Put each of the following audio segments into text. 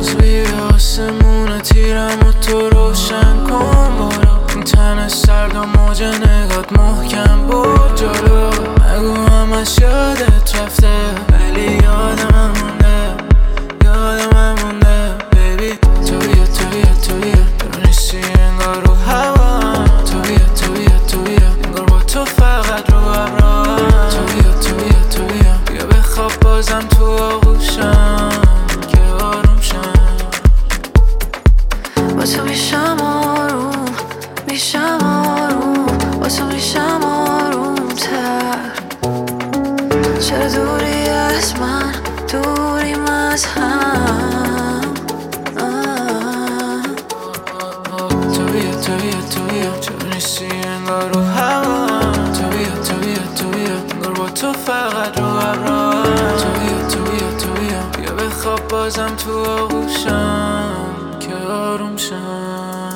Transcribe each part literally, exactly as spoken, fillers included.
باز بیا آسمون تیرم و تو روشن کن برو این تن سرد و موج نگات محکم بود جلو مگو همش یادت رفته ولی یادم هم مونده یادم هم مونده بیبی تویه تویه تویه تو نیستی انگار رو هوا تویه تویه تویه انگار با تو فقط رو ابرا تویه تویه تویه بیا بخواب بازم تو آغوشم که آروم شم با تو میشم آروم میشم آروم با تو میشم آروم تر چرا دوری از من دوریم از هم تویه تویه تویه چرا نیستی انگار رو هوا تویه تویه تویه انگار با تو فقط رو ابرا تویه تویه تویه بیا بخواب بازم تو آغوشم که آروم شم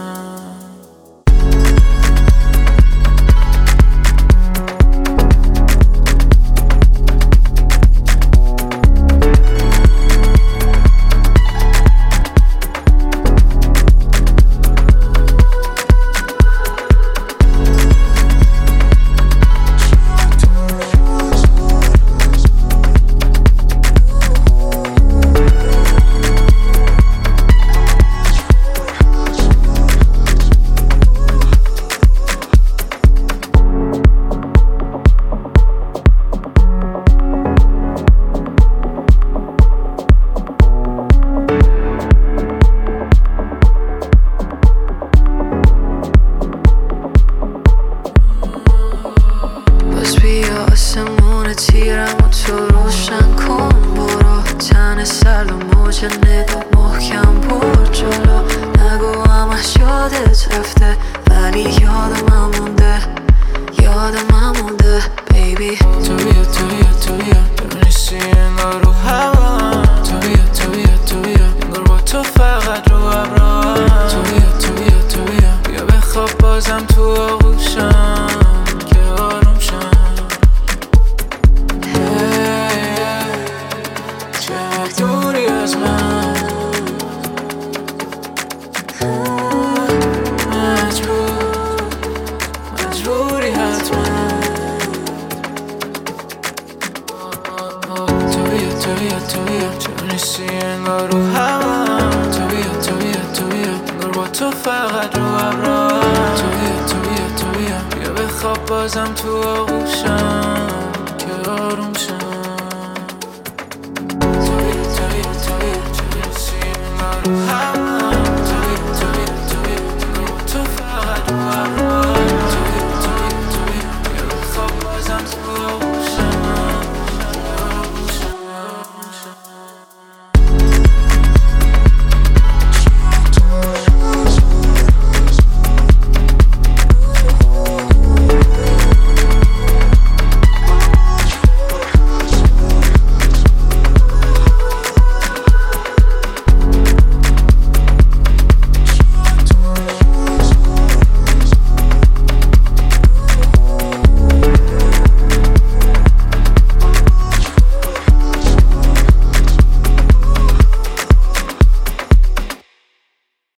آسمون تیرم و تو روشن کن برو تن سرد و موج نگاه محکم برو جلو نگو همش یادت رفته ولی یادم هم مونده یادم هم مونده بیبی تویه تویه تویه تو نیستی انگار رو هوا تویه تویه تویه انگار با تو فقط رو ابرا تویه تویه تویه بیا بخواب بازم تو آغوشم که آروم شم دوری از من مجبور مجبوری حتما تویه تویه تویه چرا نیستی انگار رو هوا تویه تویه تویه انگار با تو فقط رو ابرا تویه تویه تویه بیا بخواب بازم تو آغوشم که آروم شم. How